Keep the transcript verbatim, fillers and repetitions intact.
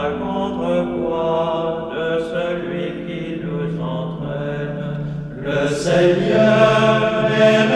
la contre-voix de celui qui nous entraîne. Le Seigneur est